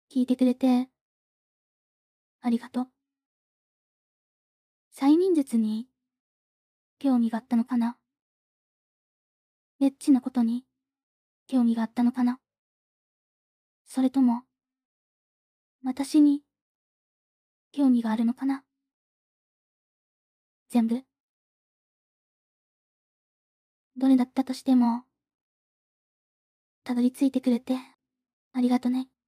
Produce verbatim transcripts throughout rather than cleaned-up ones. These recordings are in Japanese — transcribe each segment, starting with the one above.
聞いてくれて、ありがとう。催眠術に、興味があったのかな？エッチなことに、興味があったのかな？それとも、私に、興味があるのかな？全部。どれだったとしても、たどり着いてくれて、ありがとね。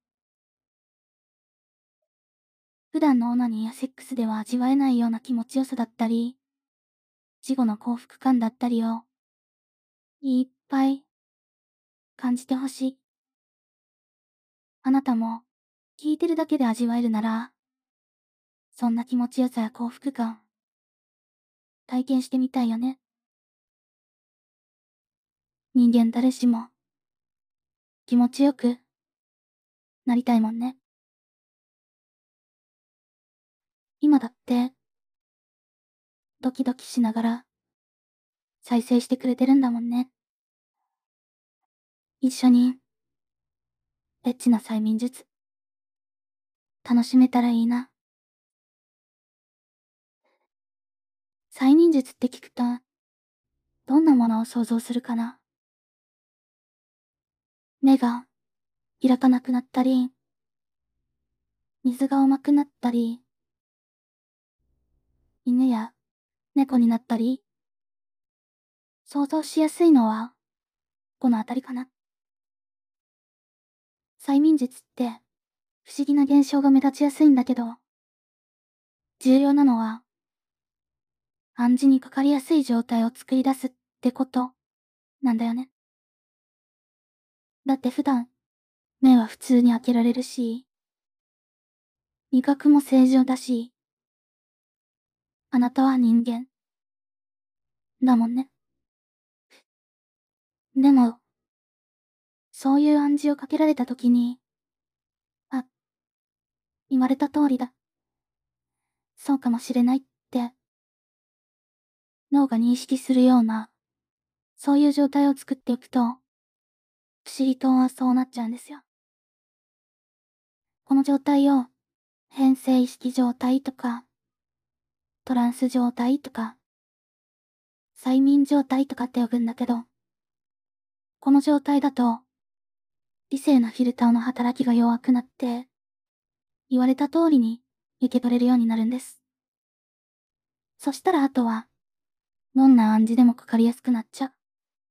普段のオナニーやセックスでは味わえないような気持ちよさだったり、死後の幸福感だったりを、いっぱい、感じてほしい。あなたも、聞いてるだけで味わえるなら、そんな気持ちよさや幸福感、体験してみたいよね。人間誰しも、気持ちよく、なりたいもんね。今だって、ドキドキしながら、再生してくれてるんだもんね。一緒に、エッチな催眠術、楽しめたらいいな。催眠術って聞くと、どんなものを想像するかな。目が、開かなくなったり、水が甘くなったり、犬や猫になったり、想像しやすいのは、このあたりかな。催眠術って、不思議な現象が目立ちやすいんだけど、重要なのは、暗示にかかりやすい状態を作り出すってこと、なんだよね。だって普段、目は普通に開けられるし、味覚も正常だし、あなたは人間。だもんね。でも、そういう暗示をかけられたときに、あ、言われた通りだ。そうかもしれないって、脳が認識するような、そういう状態を作っておくと、不思議とはそうなっちゃうんですよ。この状態を、変性意識状態とか、トランス状態とか、催眠状態とかって呼ぶんだけど、この状態だと、理性のフィルターの働きが弱くなって、言われた通りに受け取れるようになるんです。そしたらあとは、どんな暗示でもかかりやすくなっちゃう。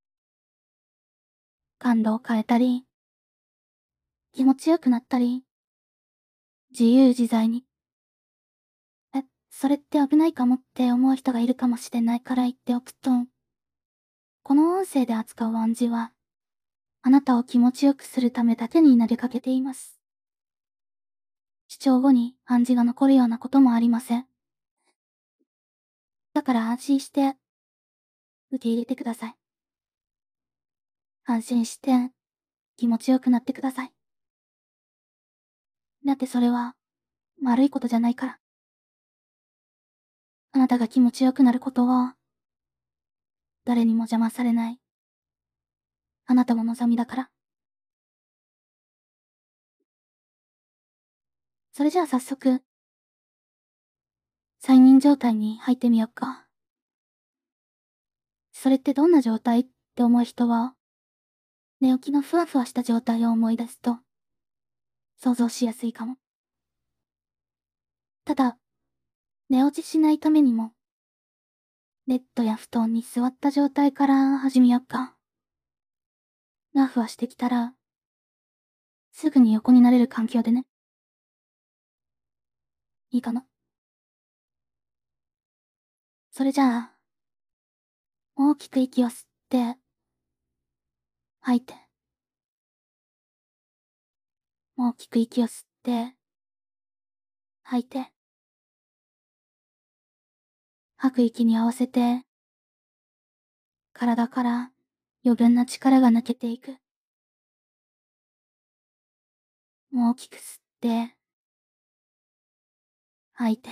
感度を変えたり、気持ちよくなったり、自由自在に。え、それって危ないかもって思う人がいるかもしれないから言っておくと、この音声で扱う暗示は、あなたを気持ちよくするためだけに投げかけています。視聴後に暗示が残るようなこともありません。だから安心して、受け入れてください。安心して、気持ちよくなってください。だってそれは、悪いことじゃないから。あなたが気持ちよくなることを、誰にも邪魔されない。あなたも望みだから。それじゃあ早速、催眠状態に入ってみよっか。それってどんな状態って思う人は、寝起きのふわふわした状態を思い出すと、想像しやすいかも。ただ、寝落ちしないためにも、ベッドや布団に座った状態から始めよっか。ふわふわしてきたら、すぐに横になれる環境でね。いいかな？それじゃあ、大きく息を吸って、吐いて。大きく息を吸って、吐いて。吐く息に合わせて、体から余分な力が抜けていく。大きく吸って、吐いて。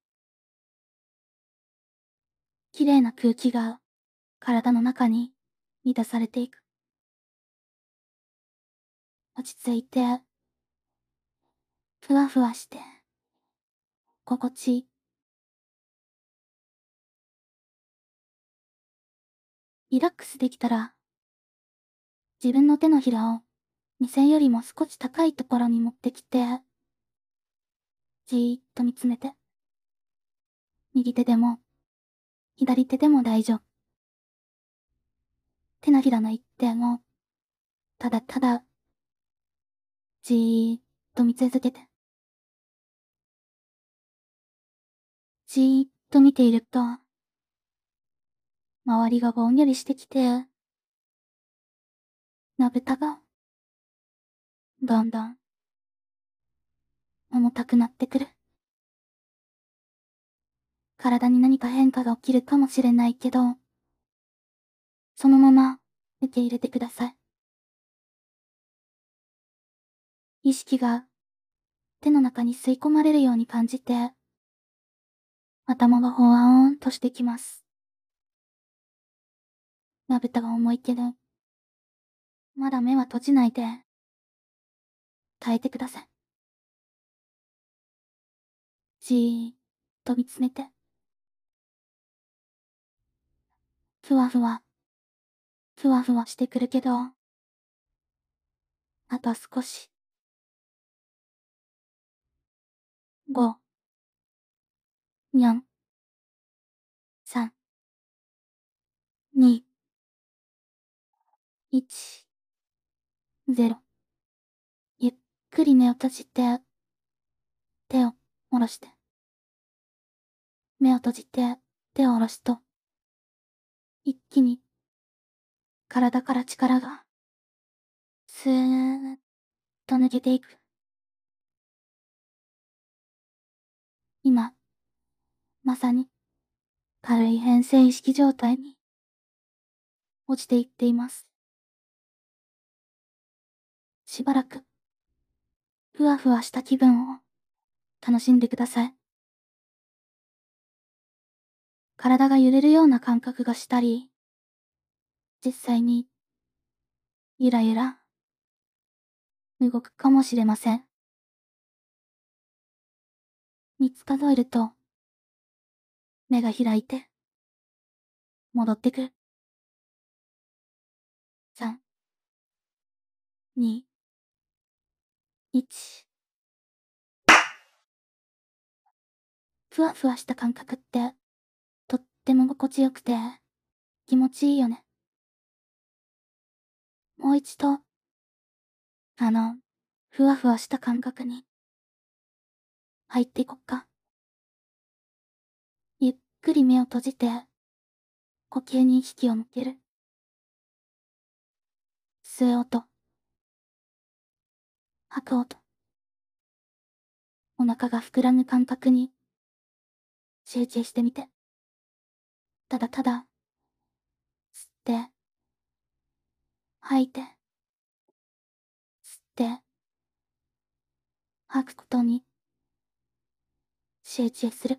きれいな空気が体の中に満たされていく。落ち着いて、 ふわふわして、心地いい。リラックスできたら、自分の手のひらを目線よりも少し高いところに持ってきて、じーっと見つめて。右手でも、左手でも大丈夫。手のひらの一点を、ただただ、じーっと見続けて。じーっと見ていると、周りがぼんやりしてきて、まぶたが、だんだん、重たくなってくる。体に何か変化が起きるかもしれないけど、そのまま受け入れてください。意識が手の中に吸い込まれるように感じて、頭がほわーんとしてきます。まぶたが重いけど、まだ目は閉じないで、耐えてください。じーっと見つめて。ふわふわ、ふわふわしてくるけど、あと少し。ご、よん、さん、に、いち、ゼロ。ゆっくり目を閉じて、手を下ろして。目を閉じて、手を下ろすと、一気に、体から力が、スーッと抜けていく。今、まさに、軽い変性意識状態に、落ちていっています。しばらく、ふわふわした気分を、楽しんでください。体が揺れるような感覚がしたり、実際に、ゆらゆら、動くかもしれません。三つ数えると、目が開いて、戻ってくる。三、二、一。ふわふわした感覚って、とっても心地よくて、気持ちいいよね。もう一度、あの、ふわふわした感覚に、入っていこっか。ゆっくり目を閉じて、呼吸に意識を向ける。吸う音。吐く音。お腹が膨らむ感覚に、集中してみて。ただただ、吸って、吐いて、吸って、吐くことに、集中する。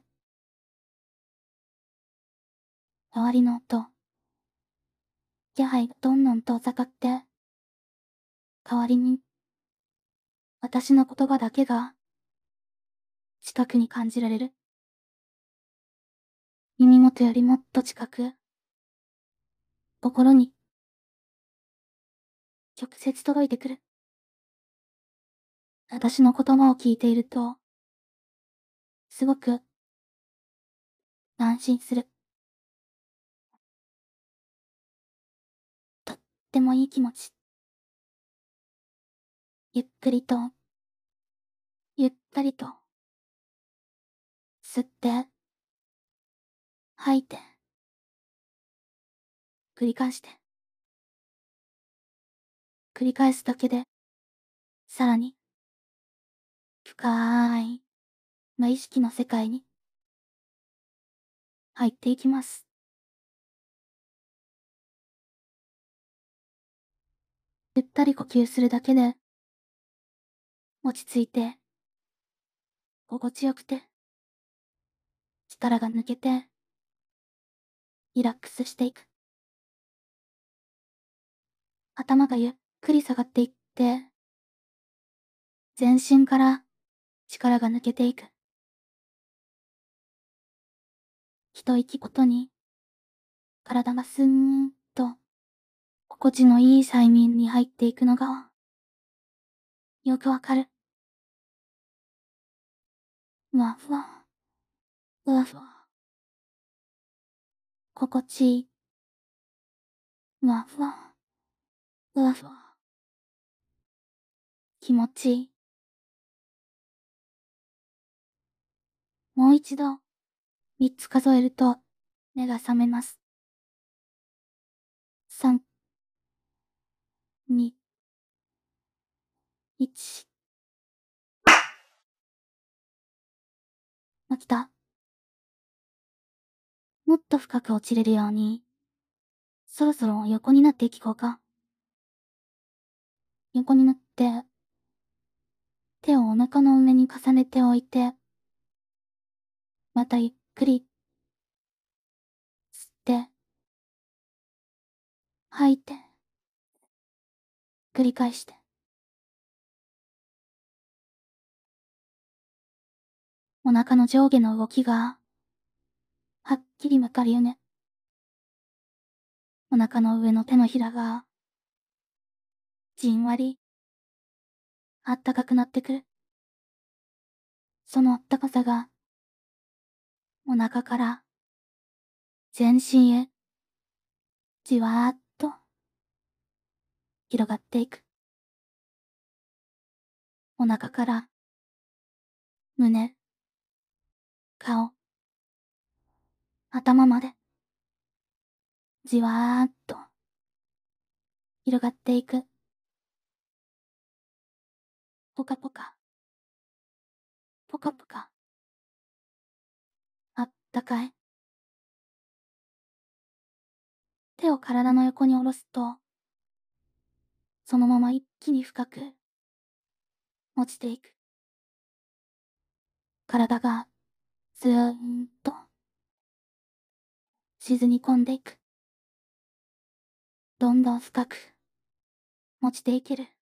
周りの音、気配がどんどん遠ざかって、代わりに、私の言葉だけが、近くに感じられる。耳元よりもっと近く、心に、直接届いてくる。私の言葉を聞いていると、すごく、安心する。とってもいい気持ち。ゆっくりと、ゆったりと、吸って、吐いて、繰り返して。繰り返すだけで、さらに、深い、無意識の世界に、入っていきます。ゆったり呼吸するだけで、落ち着いて、心地よくて、力が抜けて、リラックスしていく。頭がゆっくり下がっていって、全身から力が抜けていく。一息ごとに、体がスーンと、心地のいい催眠に入っていくのが、よくわかる。ふわふわ、ふわふわ。心地いい。ふわふわ、ふわふわ。気持ちいい。もう一度、三つ数えると、目が覚めます。三、二、一。起きた。もっと深く落ちれるように、そろそろ横になっていこうか。横になって、手をお腹の上に重ねておいて、またゆっくり、吸って、吐いて、繰り返して。お腹の上下の動きが、はっきりわかるよね。お腹の上の手のひらが、じんわり、あったかくなってくる。そのあったかさが、お腹から、全身へ、じわーっと、広がっていく。お腹から、胸、顔、頭まで、じわーっと、広がっていく。ぽかぽか、ぽかぽか、あったかい。手を体の横に下ろすと、そのまま一気に深く、落ちていく。体が、ずーんと、沈み込んでいく。どんどん深く、落ちていける。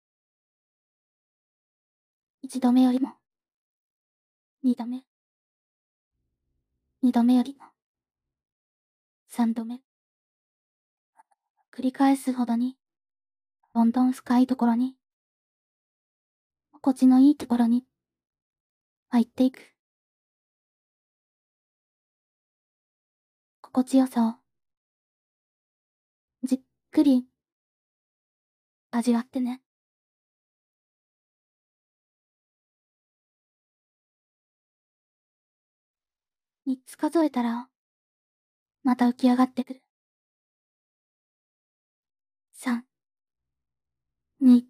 一度目よりも、二度目。二度目よりも、三度目。繰り返すほどに、どんどん深いところに、心地のいいところに、入っていく。心地よさを、じっくり、味わってね。三つ数えたら、また浮き上がってくる。三、二、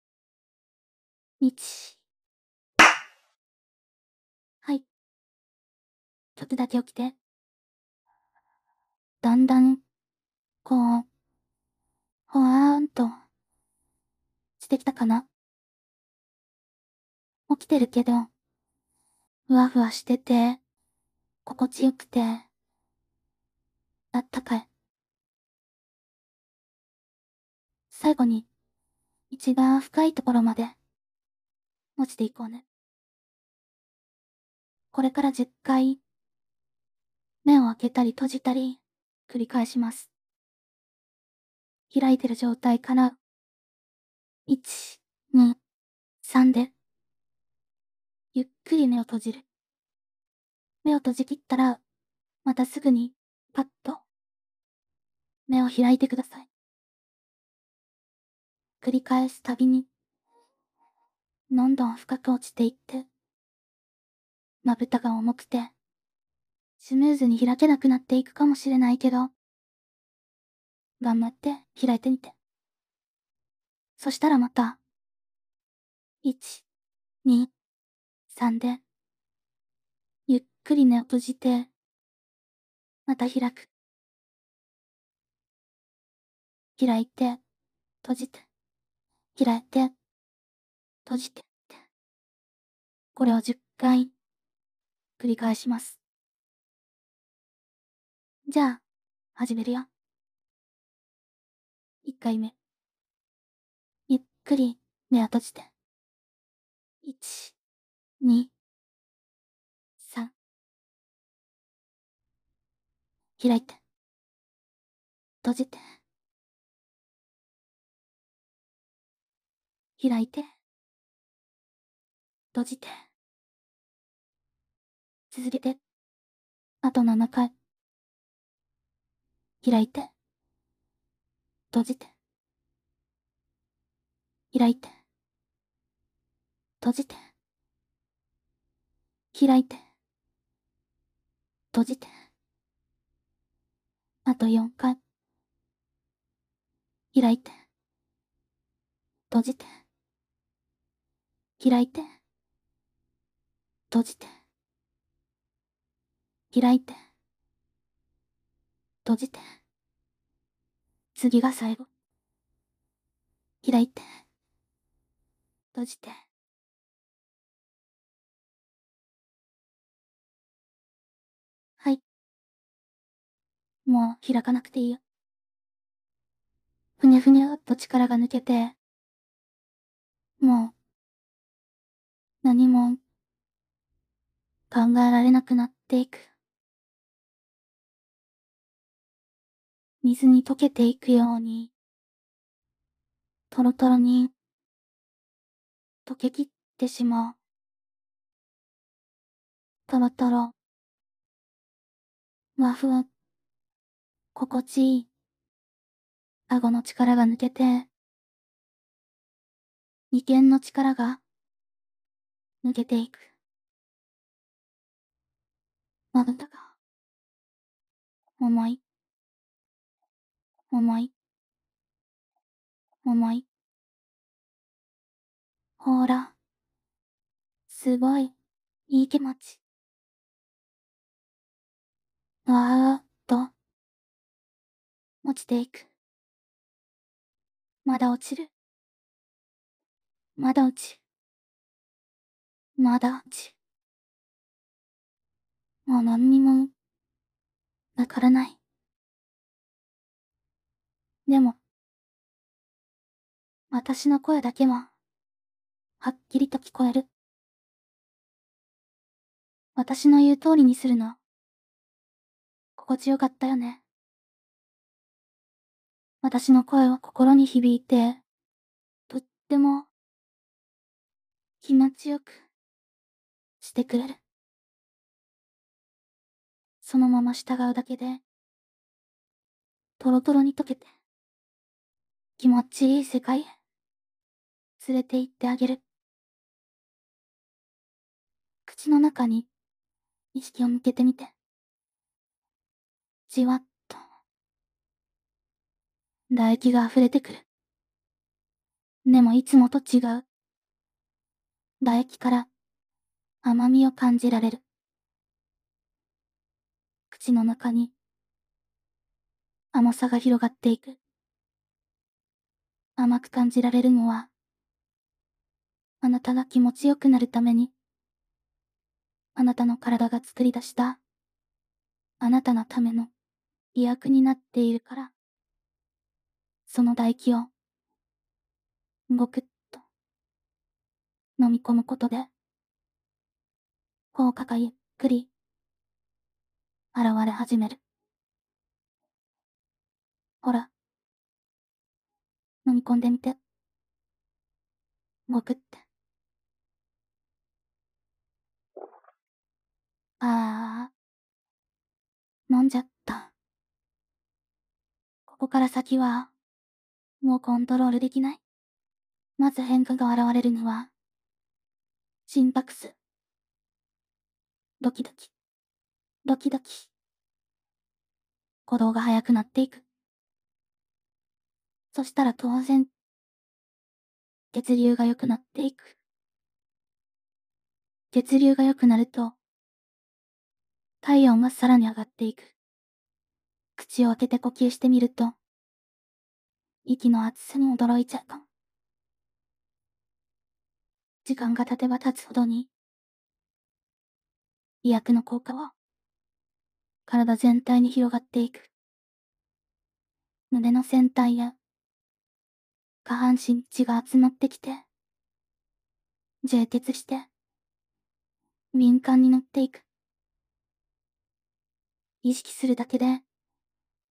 一。はい。ちょっとだけ起きて。だんだん、こう、ほわーんと、してきたかな。起きてるけど、ふわふわしてて、心地よくて、あったかい。最後に、一番深いところまで、落ちていこうね。これからじゅっかい、目を開けたり閉じたり、繰り返します。開いてる状態から、いち、に、さんで、ゆっくり目を閉じる。目を閉じきったら、またすぐに、パッと、目を開いてください。繰り返すたびに、どんどん深く落ちていって、まぶたが重くて、スムーズに開けなくなっていくかもしれないけど、頑張って開いてみて。そしたらまた、いち、に、さんで、ゆっくり目を閉じて、また開く。開いて、閉じて、開いて、閉じてって。これをじゅっかい、繰り返します。じゃあ、始めるよ。いっかいめ。ゆっくり目を閉じて。いち、に、 開いて。閉じて。開いて。閉じて。続けて。あとななかい。開いて。閉じて。開いて。閉じて。開いて。閉じて。あとよんかい。開いて。閉じて。開いて。閉じて。開いて。閉じて。次が最後。開いて。閉じて。はい。もう開かなくていいよ。ふにゃふにゃっと力が抜けて、もう、何も、考えられなくなっていく。水に溶けていくように、トロトロに、溶けきってしまう。トロトロ、ふわふわ、心地いい。顎の力が抜けて、眉間の力が、抜けていく。まぶたが、重い、重い、重い。ほーら、すごい、いい気持ち。わーっと、落ちていく。まだ落ちる。まだ落ち。まだ落ち。もう何にも、わからない。でも、私の声だけは、はっきりと聞こえる。私の言う通りにするの、心地よかったよね。私の声は心に響いて、とっても、気持ちよく、してくれる。そのまま従うだけで、トロトロに溶けて、気持ちいい世界へ、連れて行ってあげる。口の中に、意識を向けてみて。じわっと、唾液が溢れてくる。でもいつもと違う。唾液から甘みを感じられる。口の中に甘さが広がっていく。甘く感じられるのは、あなたが気持ちよくなるために、あなたの体が作り出した、あなたのための医薬になっているから。その唾液を、ごくっと、飲み込むことで、効果がゆっくり、現れ始める。ほら、飲み込んでみて。ごくって。ああ、飲んじゃった。ここから先は、もうコントロールできない。まず変化が現れるには、心拍数。ドキドキ、ドキドキ。鼓動が速くなっていく。そしたら当然、血流が良くなっていく。血流が良くなると、体温がさらに上がっていく。口を開けて呼吸してみると、息の厚さに驚いちゃうかも。時間が経てば経つほどに、医薬の効果は、体全体に広がっていく。胸の先端や、下半身に血が集まってきて、充血して、敏感になっていく。意識するだけで、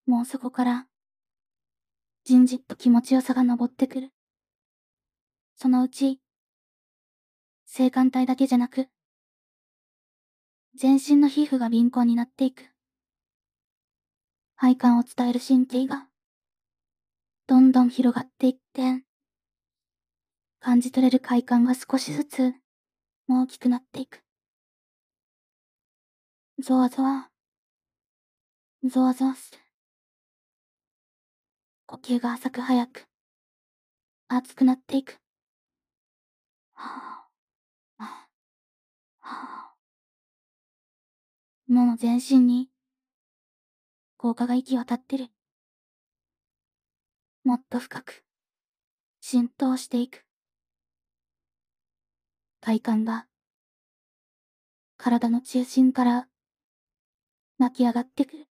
もうそこから、じんじっと気持ちよさが昇ってくる。そのうち、性感帯だけじゃなく、全身の皮膚が敏感になっていく。快感を伝える神経が、どんどん広がっていって、感じ取れる快感が少しずつ、大きくなっていく。ゾワゾワ、ゾワゾワする。呼吸が浅く早く、熱くなっていく。はぁ、はぁ、はぁ。もう全身に、効果が行き渡ってる。もっと深く、浸透していく。快感が、体の中心から、湧き上がってくる。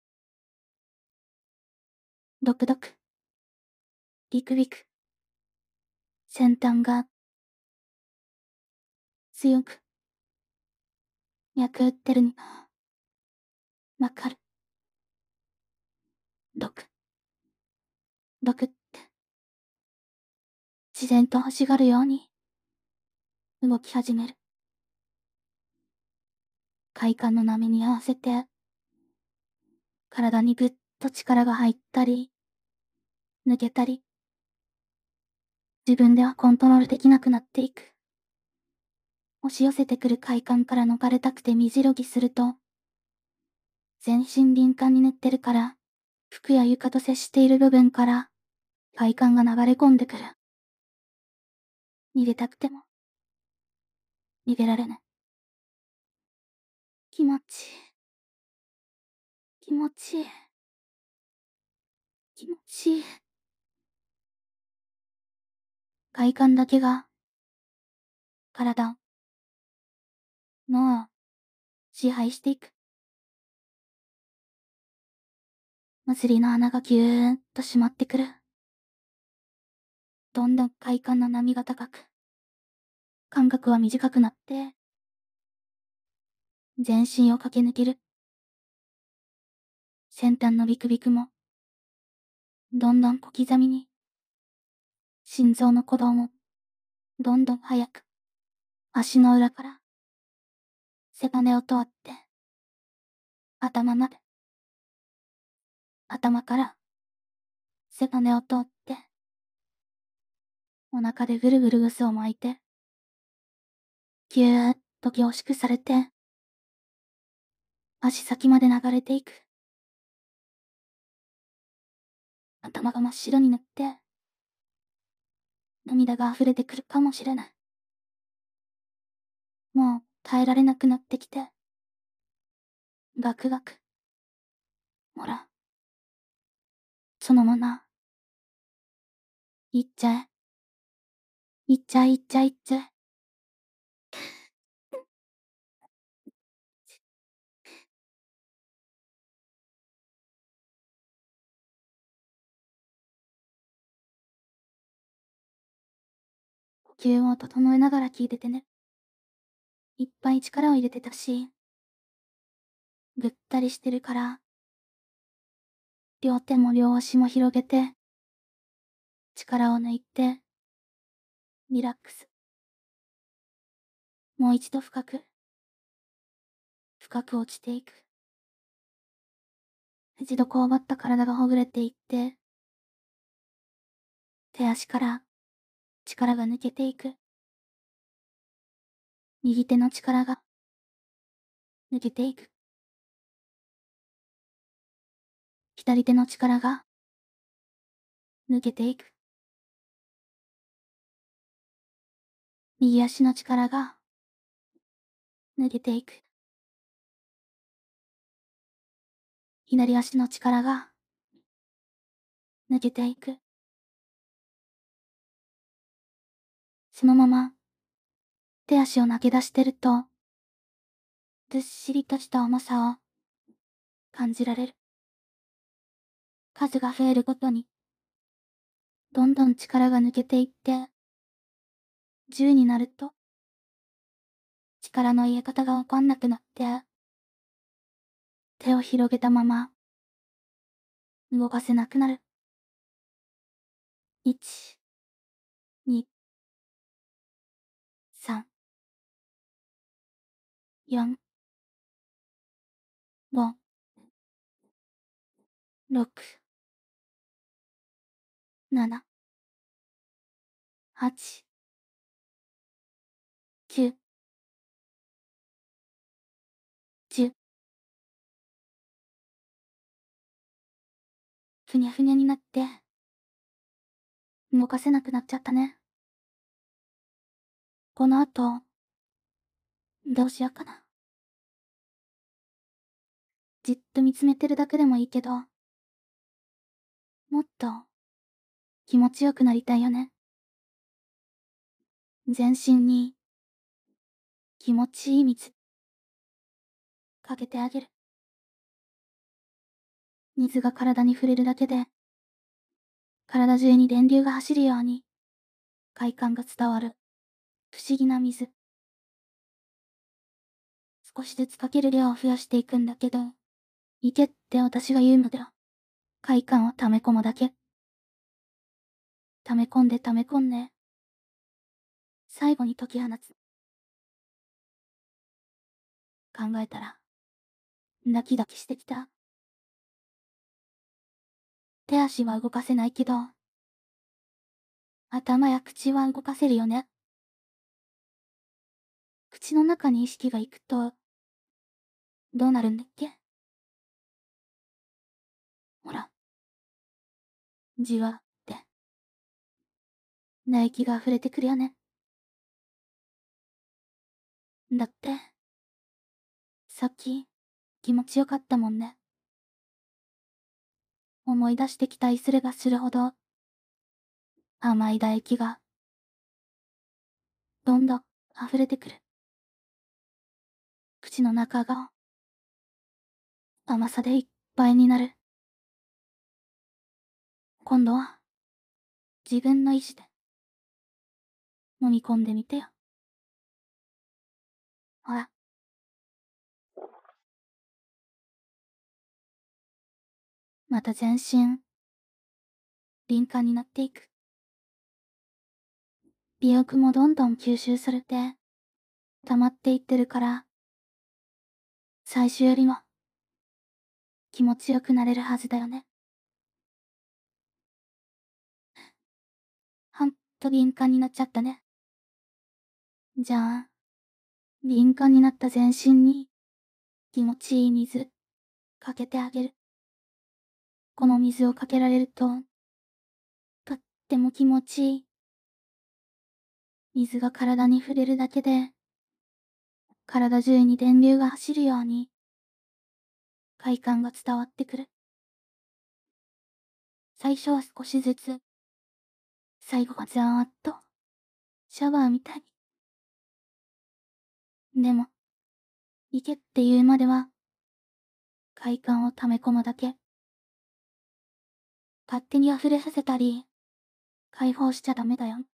ドクドク、ビクビク。先端が、強く、脈打ってるに、わかる。ドク、ドクって、自然と欲しがるように、動き始める。快感の波に合わせて、体にぐっと力が入ったり、抜けたり、自分ではコントロールできなくなっていく。押し寄せてくる快感から逃れたくて身じろぎすると、全身敏感に塗ってるから、服や床と接している部分から、快感が流れ込んでくる。逃げたくても、逃げられない。気持ちいい。気持ちいい。気持ちいい。快感だけが、体、脳を支配していく。むすりの穴がぎゅーっと締まってくる。どんどん快感の波が高く、間隔は短くなって、全身を駆け抜ける。先端のビクビクも、どんどん小刻みに、心臓の鼓動も、どんどん速く、足の裏から、背骨を通って、頭まで、頭から、背骨を通って、お腹でぐるぐる渦を巻いて、ぎゅーっと凝縮されて、足先まで流れていく。頭が真っ白になって、涙が溢れてくるかもしれない。もう耐えられなくなってきて、ガクガク。ほら。そのまま。いっちゃえ。いっちゃえいっちゃえいっちゃえ。呼吸を整えながら聞いててね。いっぱい力を入れてたし、ぐったりしてるから、両手も両足も広げて、力を抜いて、リラックス。もう一度深く、深く落ちていく。一度こわばった体がほぐれていって、手足から力が抜けていく。右手の力が抜けていく。左手の力が抜けていく。右足の力が抜けていく。左足の力が抜けていく。そのまま手足を投げ出してると、ずっしりとした重さを感じられる。数が増えるごとに、どんどん力が抜けていって、じゅうになると、力の入れ方がわかんなくなって、手を広げたまま、 動かせなくなる。いち、に、さん、よん、ご、ろく、なな、はち、きゅう、じゅう。ふにゃふにゃになって、動かせなくなっちゃったね。この後、どうしようかな。じっと見つめてるだけでもいいけど、もっと気持ちよくなりたいよね。全身に気持ちいい水かけてあげる。水が体に触れるだけで、体中に電流が走るように快感が伝わる不思議な水。少しずつかける量を増やしていくんだけど、いけって私が言うのでは、快感を溜め込むだけ。溜め込んで溜め込んで、最後に解き放つ。考えたら、ドキドキしてきた。手足は動かせないけど、頭や口は動かせるよね。口の中に意識がいくと、どうなるんだっけ？ほら。じわって、唾液が溢れてくるよね。だって、さっき、気持ちよかったもんね。思い出してきたりすればするほど、甘い唾液が、どんどん溢れてくる。口の中が、甘さでいっぱいになる。今度は、自分の意志で、飲み込んでみてよ。ほら。また全身、敏感になっていく。美欲もどんどん吸収されて、溜まっていってるから、最初よりも、気持ちよくなれるはずだよね。ほんと敏感になっちゃったね。じゃあ、敏感になった全身に、気持ちいい水、かけてあげる。この水をかけられると、とっても気持ちいい。水が体に触れるだけで、体中に電流が走るように、快感が伝わってくる。最初は少しずつ、最後はざーっと、シャワーみたいに。でも、行けって言うまでは、快感を溜め込むだけ。勝手に溢れさせたり、解放しちゃダメだよ。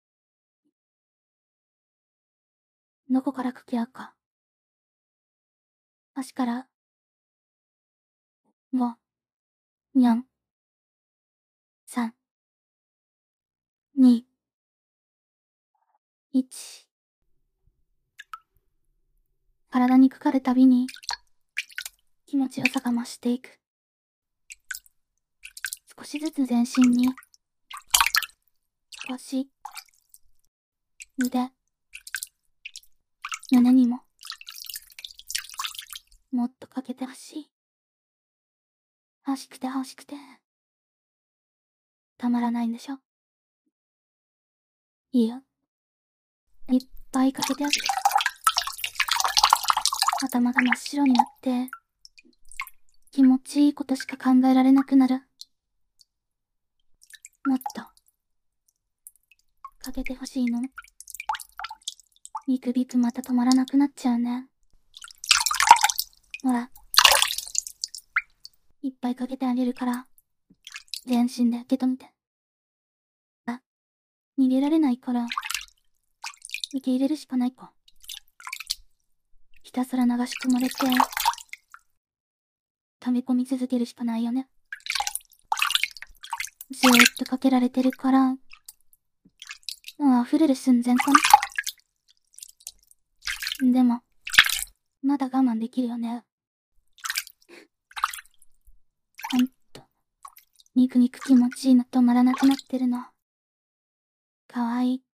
どこからかけ合うか。足から、ご、よん、さん、に、いち。体にかかるたびに、気持ちよさが増していく。少しずつ全身に、腰、腕、胸にも、もっとかけてほしい。欲しくて欲しくて、たまらないんでしょ。いいよ。いっぱいかけてあげる。頭が真っ白になって、気持ちいいことしか考えられなくなる。もっと、かけてほしいの。ビクビクまた止まらなくなっちゃうね。ほら。いっぱいかけてあげるから、全身で受け止めて。あ、逃げられないから、受け入れるしかないか。ひたすら流し込まれて、溜め込み続けるしかないよね。 ずーっとかけられてるから、もう溢れる寸前かな。でも、まだ我慢できるよね。ほんと、肉肉気持ちいいの止まらなくなってるの。かわいい。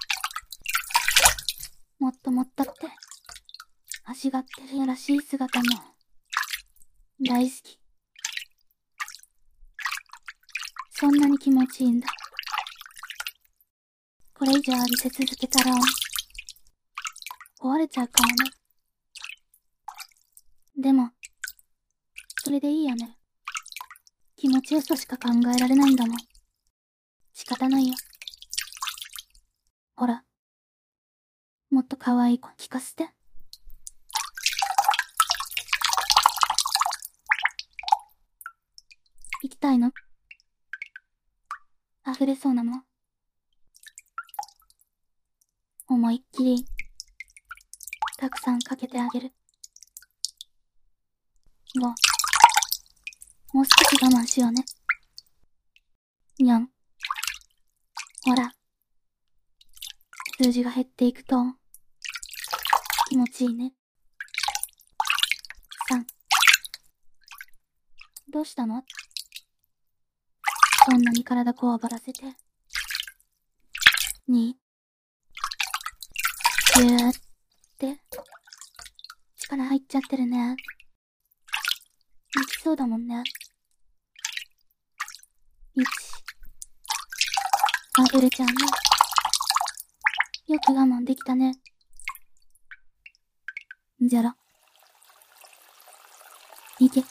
もっともっとって、足がってるやらしい姿も、大好き。そんなに気持ちいいんだ。これ以上浴びせ続けたら、壊れちゃうかもね。でも、それでいいよね。気持ちよさしか考えられないんだもん。仕方ないよ。ほら。もっと可愛い子聞かせて。行きたいの？溢れそうなの？思いっきり、たくさんかけてあげる。ご。もう少し我慢しようね。にゃん。ほら。数字が減っていくと、気持ちいいね。さん。どうしたの？そんなに体こわばらせて。に。ぎゅーって。力入っちゃってるね。行きそうだもんね。いち。溢れちゃうね。よく我慢できたね。ゼロ。いけ。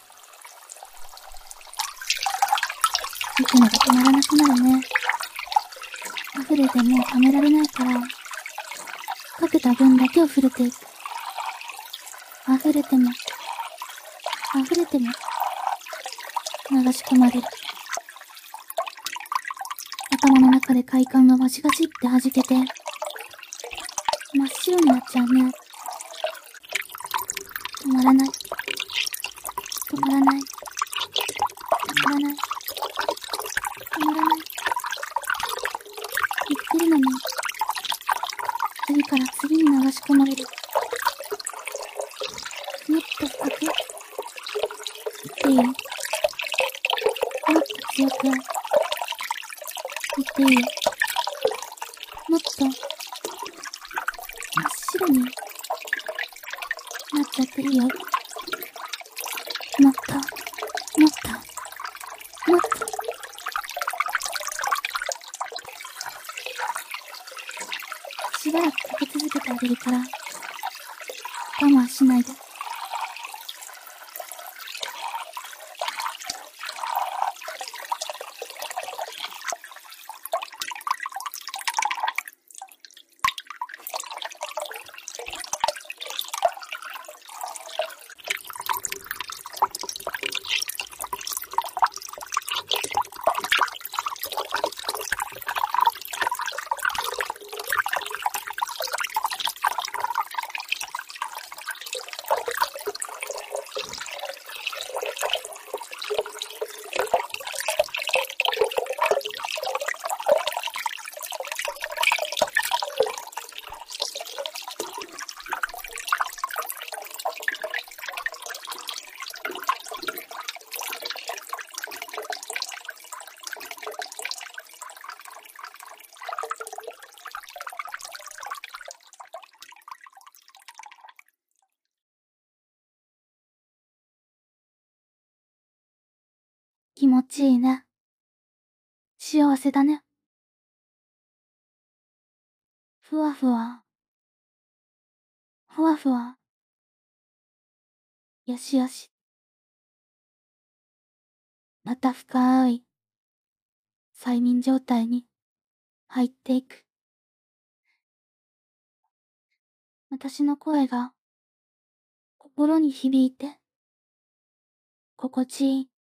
行くのが止まらなくなるね。溢れてもうためられないから、かけた分だけを触れていく。溢れても、溢れても、流し込まれる。頭の中で快感がガシガシって弾けて、真っ白になっちゃうね。止まらない。止まらない。止まらない。止まらない。言ってるのに、次から次に流し込まれる。もっと深く。言っていいよ。もっと強く。言っていいよ。もっと、真っ白になっちゃっていいよ。もっと、もっと、もっと。しばらくかけ続けてあげるから、我慢しないで。気持ちいいね。幸せだね。ふわふわ。ふわふわ。よしよし。また深い催眠状態に入っていく。私の声が心に響いて心地いい。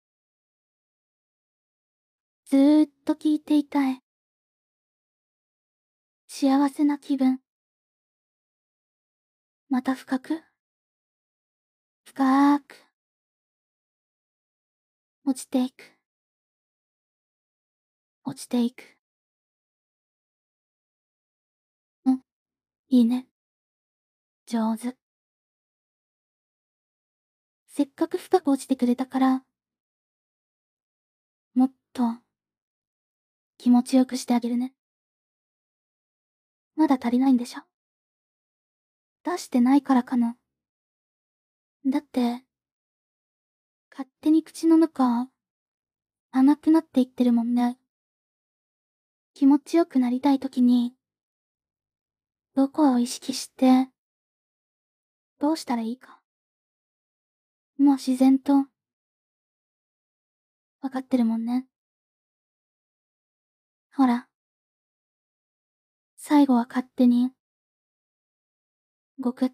ずーっと聞いていたい。幸せな気分。また深く、深く、落ちていく。 落ちていく。うん、いいね。上手。せっかく深く落ちてくれたから、もっと、気持ちよくしてあげるね。まだ足りないんでしょ？出してないからかな。だって、勝手に口の中、甘くなっていってるもんね。気持ちよくなりたいときに、どこを意識して、どうしたらいいか。もう自然と、わかってるもんね。ほら、最後は勝手に、ごくって。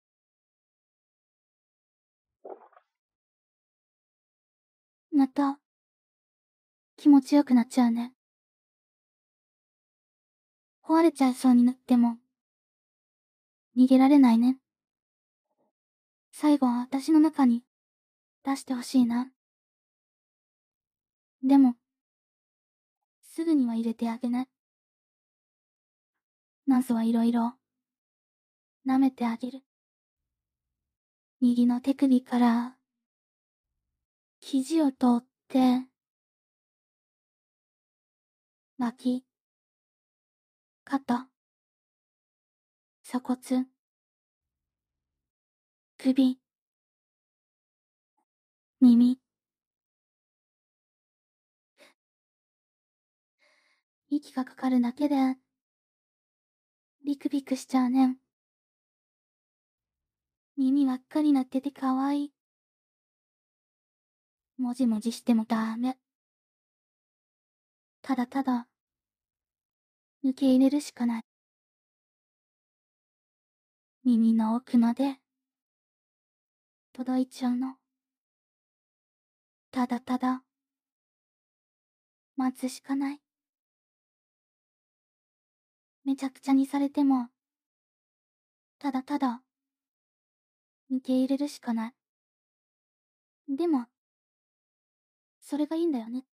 また、気持ちよくなっちゃうね。壊れちゃいそうになっても、逃げられないね。最後は私の中に、出してほしいな。でも、すぐには入れてあげない。まずはいろいろ、舐めてあげる。右の手首から、肘を通って、脇、肩、鎖骨、首、耳。息がかかるだけで、ビクビクしちゃうねん。耳輪っかりなっててかわいい。もじもじしてもダメ。ただただ、受け入れるしかない。耳の奥まで、届いちゃうの。ただただ、待つしかない。めちゃくちゃにされても、ただただ、受け入れるしかない。でも、それがいいんだよね。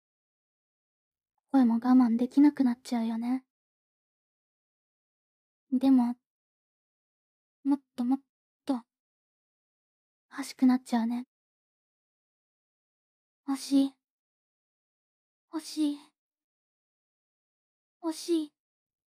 声も我慢できなくなっちゃうよね。でも、もっともっと、欲しくなっちゃうね。欲しい。欲しい。欲しい。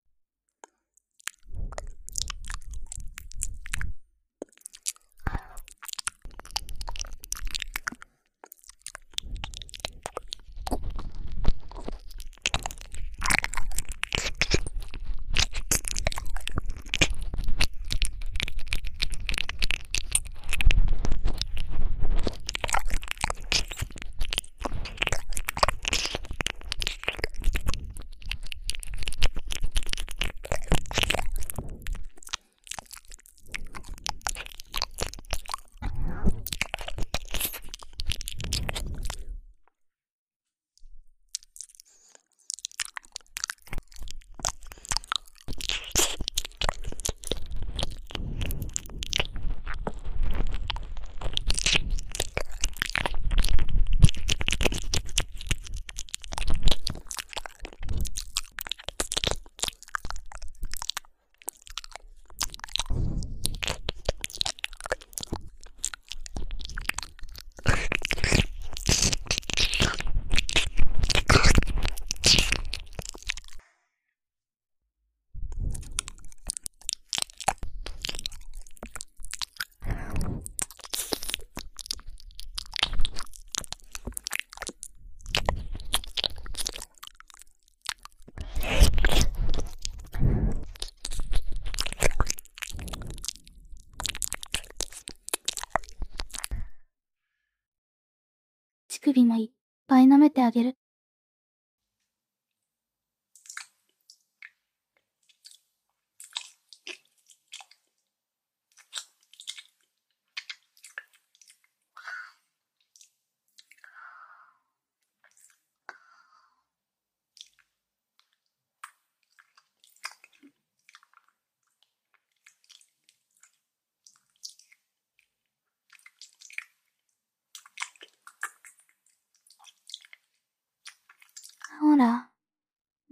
乳首もいっぱい舐めてあげる。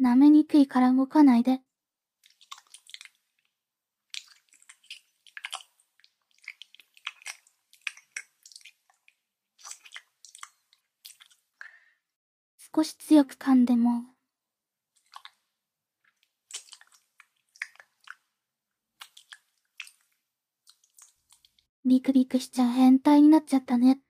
舐めにくいから動かないで。少し強く噛んでも。ビクビクしちゃ変態になっちゃったね。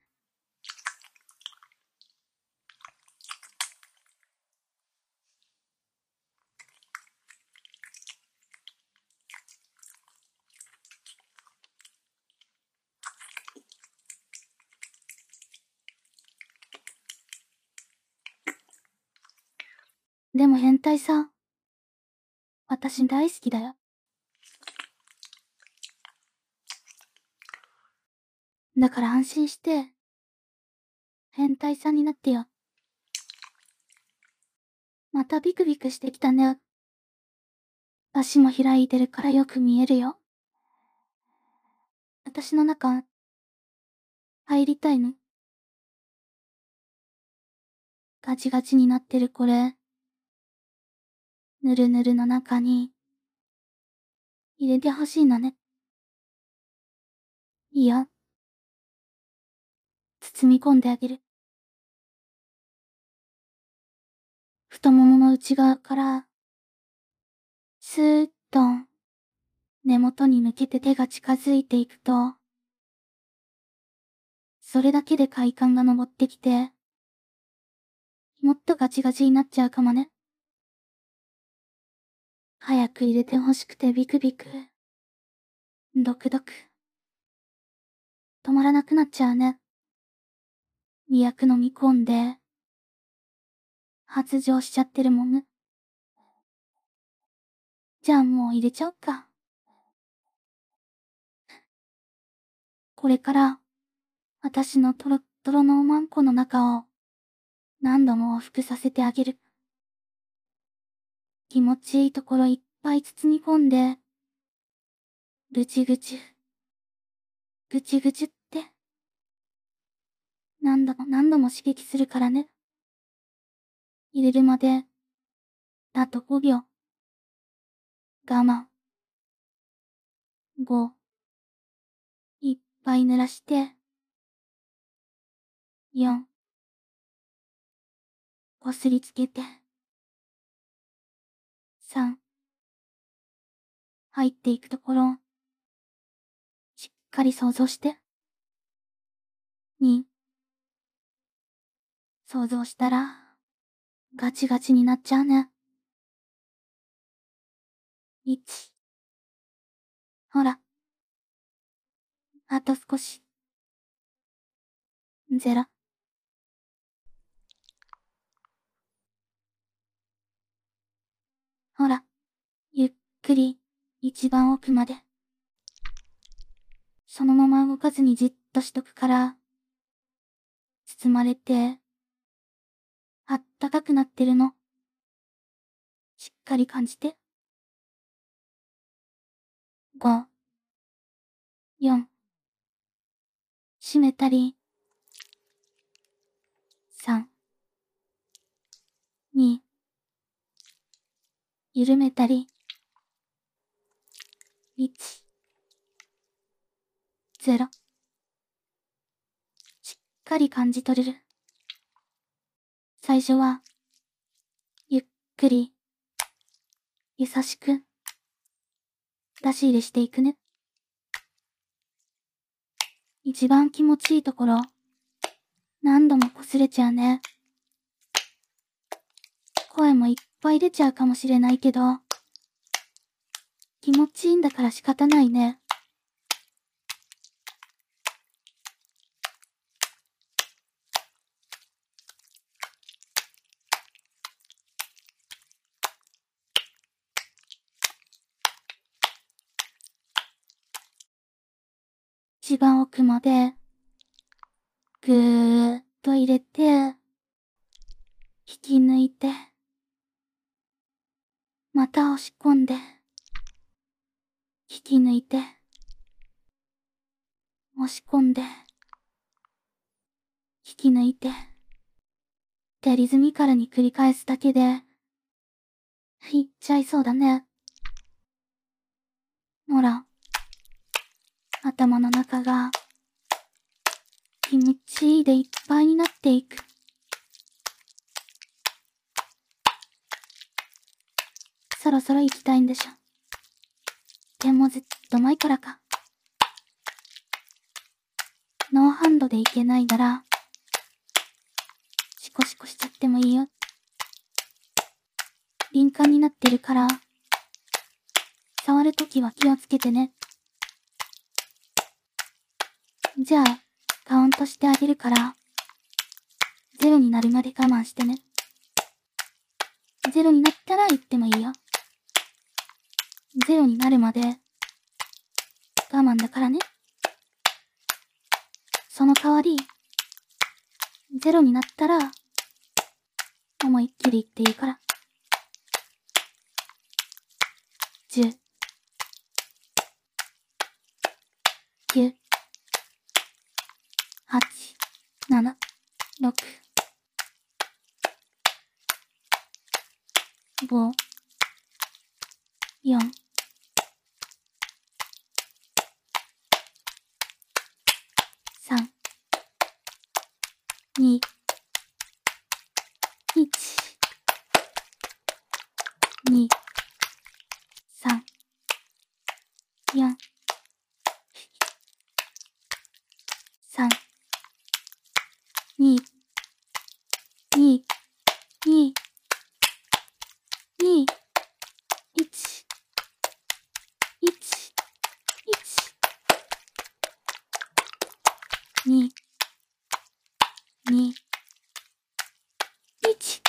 でも変態さ。私大好きだよ。だから安心して、変態さんになってよ。またビクビクしてきたね。足も開いてるからよく見えるよ。私の中、入りたいの？ガチガチになってるこれ。ぬるぬるの中に、入れてほしいのね。いいよ。包み込んであげる。太ももの内側から、スーッと、根元に向けて手が近づいていくと、それだけで快感が昇ってきて、もっとガチガチになっちゃうかもね。早く入れてほしくてビクビク。ドクドク。止まらなくなっちゃうね。魅惑飲み込んで、発情しちゃってるもんね。じゃあもう入れちゃおっか。これから、私のトロットロのおまんこの中を、何度も往復させてあげる。気持ちいいところいっぱい包み込んで、ぐちぐち、ぐちぐちって、何度も何度も刺激するからね。入れるまで、あとごびょう。我慢。ご。いっぱい濡らして。よん。こすりつけて。さん。入っていくところ。しっかり想像して。に。想像したら、ガチガチになっちゃうね。いち。ほら。あと少し。ゼロ。ほら。ゆっくり、一番奥まで。そのまま動かずにじっとしとくから、包まれて、あったかくなってるの。しっかり感じて。ご、よん。閉めたり、さん、に、緩めたり、いち、ゼロ。しっかり感じ取れる。最初は、ゆっくり、優しく、出し入れしていくね。一番気持ちいいところ、何度も擦れちゃうね。声もいっぱい出ちゃうかもしれないけど、気持ちいいんだから仕方ないね。一番奥まで、ぐーっと入れて、引き抜いて、また押し込んで、引き抜いて、押し込んで、引き抜いて、でリズミカルに繰り返すだけで、 いっちゃいそうだね。ほら、頭の中が気持ちいいでいっぱいになっていく。そろそろ行きたいんでしょ。でもずっと前からか。ノーハンドでいけないなら、シコシコしちゃってもいいよ。敏感になってるから、触るときは気をつけてね。じゃあ、カウントしてあげるから、ゼロになるまで我慢してね。ゼロになったら言ってもいいよ。ゼロになるまで、我慢だからね。その代わり、ゼロになったら、思いっきり言っていいから。じゅう、きゅう、はち、なな、ろく、ご、よん、さん、に、いち、に、さん、よん、さん、に、に、に、に、いち、いち、いち、に、に、いち。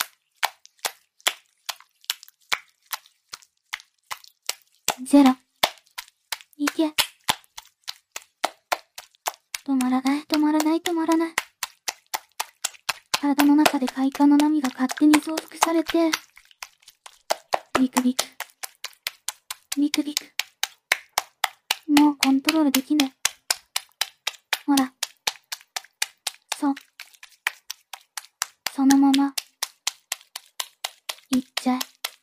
ゼロ。いけ。止まらない、止まらない、止まらない。体の中で快感の波が勝手に増幅されて、ビクビク。ビクビク。もうコントロールできねえ。ほら。そう。そのまま。いっちゃえ。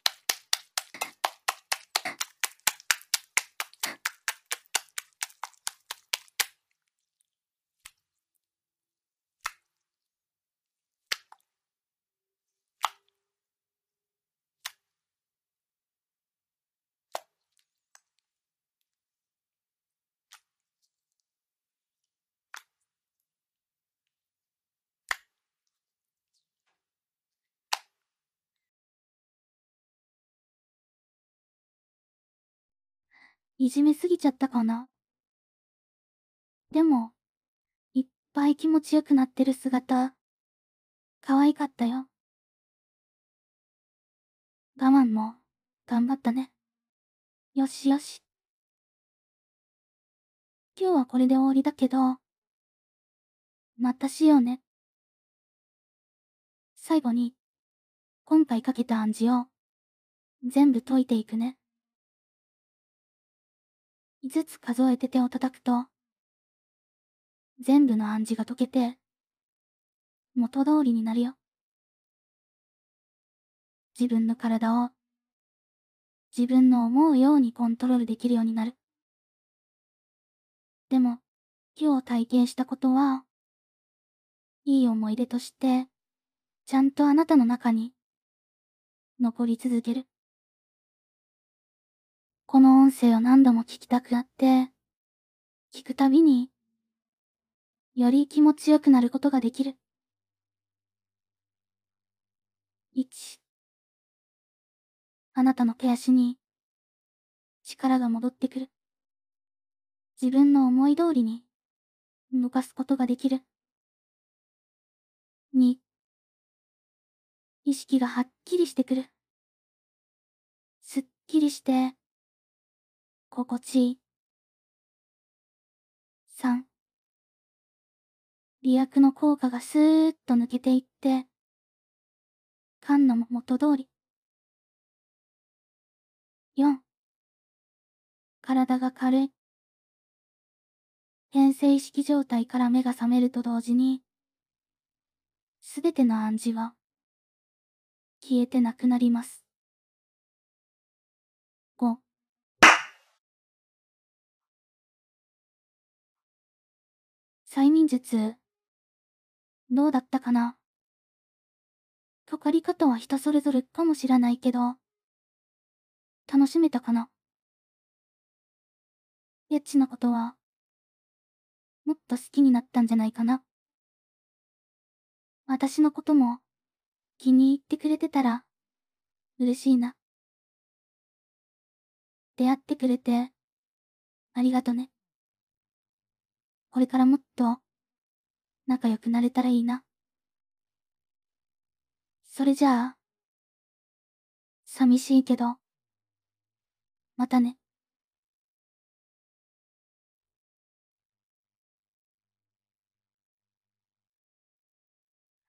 いじめすぎちゃったかな。でも、いっぱい気持ちよくなってる姿、可愛かったよ。我慢も、頑張ったね。よしよし。今日はこれで終わりだけど、またしようね。最後に、今回かけた暗示を、全部解いていくね。いつつ数えて手を叩くと、全部の暗示が解けて、元通りになるよ。自分の体を、自分の思うようにコントロールできるようになる。でも、今日体験したことは、いい思い出として、ちゃんとあなたの中に、残り続ける。この音声を何度も聞きたくなって、聞くたびに、より気持ちよくなることができる。いち、あなたの手足に、力が戻ってくる。自分の思い通りに、動かすことができる。に、意識がはっきりしてくる。すっきりして、心地いい。さん、利益の効果がスーッと抜けていって、感の元通り。よん、体が軽い。転生意識状態から目が覚めると同時に、すべての暗示は、消えてなくなります。 催眠術、どうだったかな。かかり方は人それぞれかもしらないけど、楽しめたかな。エッチなことは、もっと好きになったんじゃないかな。私のことも、気に入ってくれてたら、嬉しいな。出会ってくれて、ありがとね。これからもっと、仲良くなれたらいいな。それじゃあ、寂しいけど、またね。